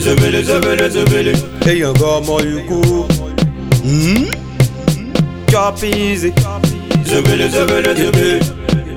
zebele. Hey, young girl, more you cool. Chop easy. Zebele.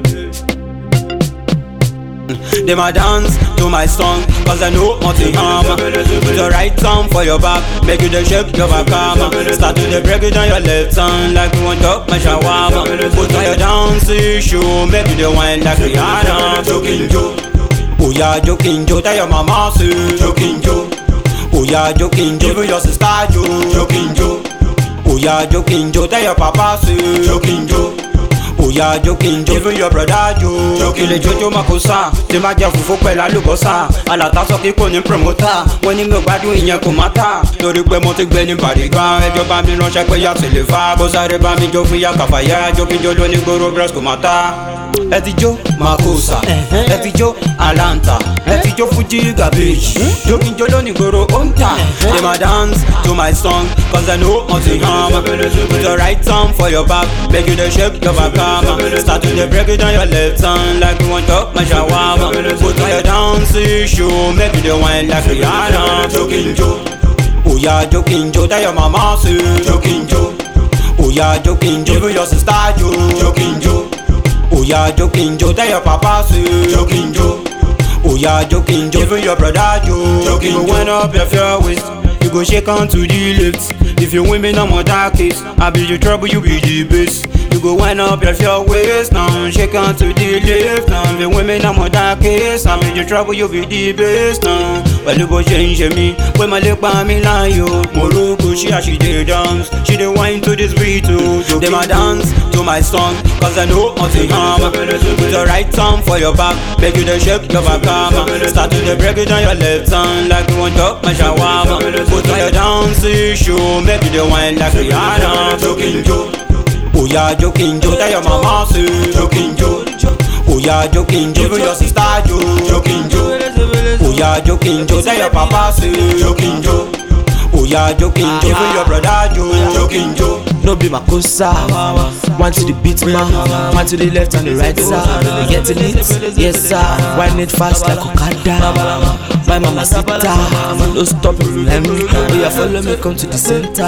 They might dance to my song, cause I know nothing harm. Put the right arm for your back, make you the shake your back arm. Start to the break it on your left hand, like you want up my shawarma. Put on your dancing shoe, make you the wine like Rihanna. Joking Joe, oh yeah, Joking Joe, tell your mama say Joking Joe, oh yeah, Joking Joe, even your sister Joe. Joking Joe, oh yeah, Joking Joe, tell your papa say Joking Joe, oh yeah, Joking Joe, even your brother Joe. Joking Jojo makosa, tí ma jẹ fufu pẹ̀lú àlùbọ́sà. Alata sọ pé kò ní promoter, wọ́n ní mi ò gbádùn ìyẹn kò má tà. Torí pé mo ti gbé ní Bàrígá, ẹjọ́ bá mi ránṣẹ́ pé yà tẹ̀lé fa. Bó sáré bá mi jó fún yà kàfàyà, Joking Joe ló ní gbòòrò breast kò má tà. Ẹ ti jó makosa, ẹ ti jó Alanta, ẹ ti jó Fuji garbage. Joking Joe ló ní gbòòrò ó ń tà. They ma dance to my song, cause I know nothing harm. Put your right arm for your back, make you the shake your back arm. Start to the break it on your left hand, like you want up my shawarma. Put on your dancing shoe, make you the wine like Rihanna. Joking Joe, oh yeah, Joking Joe, tell your mama say Joking Joe, oh yeah, Joking Joe, even your sister Joe. Joking Joe, oh yeah, Joking Joe, tell your papa say Joking Joe, oh yeah, Joking Joe, even your brother Joe. Joking You Joe. wind up your fair waist, you go shake on to the left. If you win me no more dark case, I be the trouble, you be the best. You go wind up your waist now, shake on to the left now. If you win me no more dark case, I be the trouble, you be the best now. Well, you go change me, when my leg by me line yo. Morocco, she dey dance, she dey wine to this beat too. They ma dance to my song, cause I know nothing harm. Put your right arm for your back, make you the shake your back arm. Start to the break it on your left hand, like you want up my shawarma. Put on your dancing shoe, make you the wine like Rihanna. Joking Joe, oh yeah, Joking Joe, tell your mama say Joking Joe, oh yeah, Joking Joe, even your sister Joe. Joking Joe, oh yeah, Joking Joe, tell your papa say Joking Joe, oh yeah, Joking Joe, even your brother Joe. Joking Joe, No be makosa. One to the beat man, one to the left and the right side. You getting it? Yes sir. Wine it fast like Okada. My mama sita, no stop remember. Oh yeah, follow me, come to the center.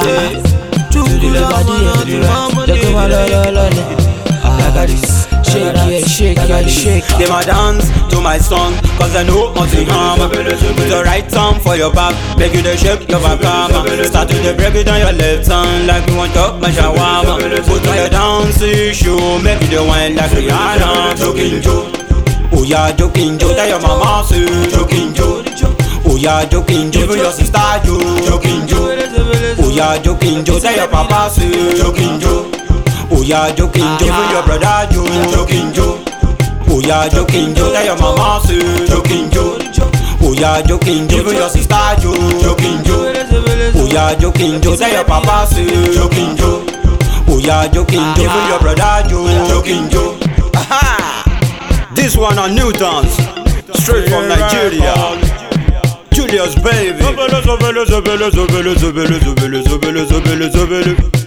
To the left, to the right. Just come on, I got this. Shake it. They ma dance to my song, cause I know nothing harm. Put your right arm for your back, make you the shake your back arm. Start to the break it on your left hand, like you want up my shawarma. Put on your dancing shoe, make you the wine like Rihanna. Joking Joe, oh yeah, Joking Joe, tell your mama say Joking Joe, oh yeah, Joking Joe, even your sister Joe. Joking Joe, oh yeah, Joking Joe, tell your papa say Joking Joe, oh yeah, Joking Joe, even your brother Joe. Joking Joe, oh yeah, Joking Joe, tell your mama say Joking Joe, oh yeah, Joking Joe, even your sister Joe. Joking Joe, oh yeah, Joking Joe, tell your papa say Joking Joe, oh yeah, Joking Joe, even your brother Joe. Joking Joe. Aha! This one a new dance, straight from Nigeria. Julius baby.